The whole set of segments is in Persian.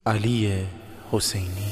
علی حسینی.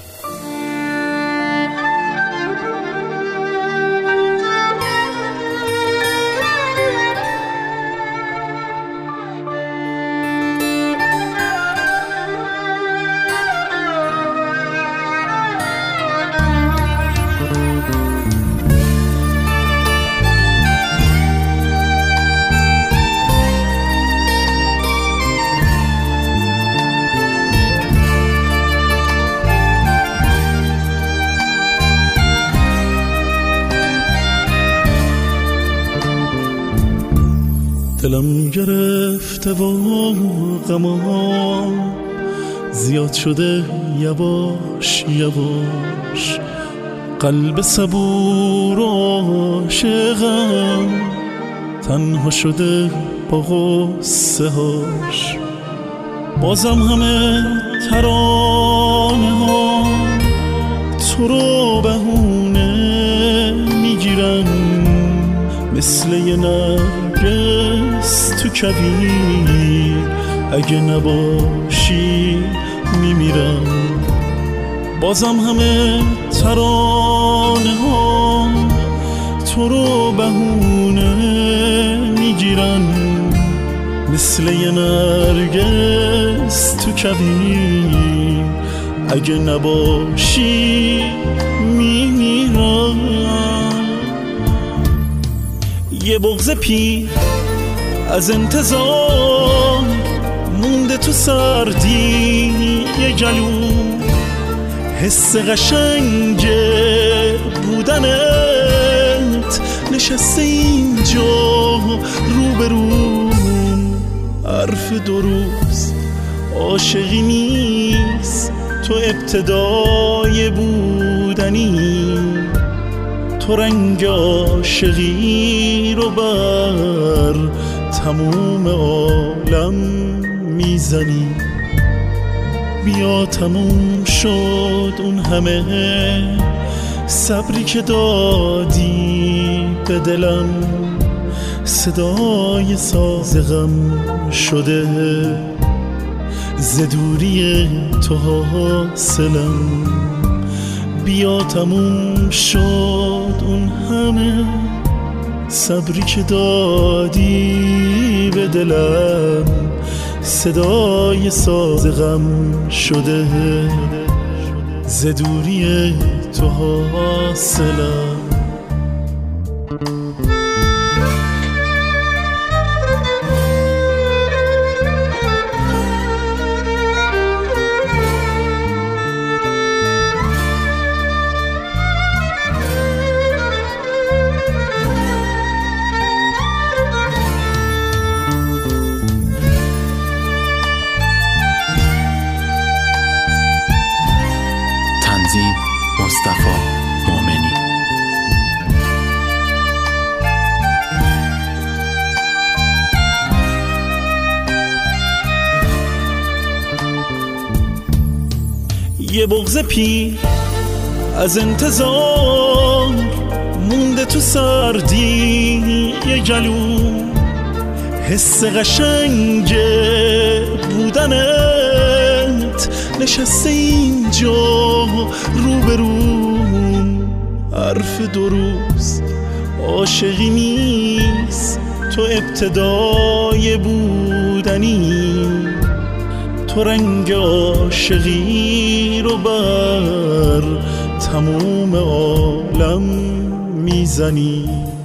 دلم گرفته و غما زیاد شده یواش یواش، قلب صبور و عاشقم تنها شده با غصه هاش. بازم همه ترانه ها تو رو بهونه میگیرن، مثل یه نرگس تو کویر، اگه نباشی میمیرم. بازم همه ترانه ها تو رو بهونه میگیرن، مثل یه نرگس تو کویر، اگه نباشی میمیرم. یه بغض پیر از انتظار مونده تو سردی یه گلو، حس قشنگ بودنت نشسته اینجا روبروم. حرف دو روز عاشقی نیست، تو ابتدای بودنی، تو رنگ عاشقی رو بر تموم عالم میزنی. بیا تموم شد اون همه صبری که دادی به دلم، صدای ساز غم شده ز دوری تو حاصلم. بیا تموم شد اون همه صبری که دادی به دلم، صدای ساز غم شده ز دوری تو حاصلم. مصطفی مومنی. یه بغض پیر از انتظار مونده تو سردی یه گلو، حس قشنگ بودنت نشسته اینجا روبروم. حرف دو روز عاشقی نیست، تو ابتدای بودنی، تو رنگ عاشقی رو بر تموم عالم میزنی.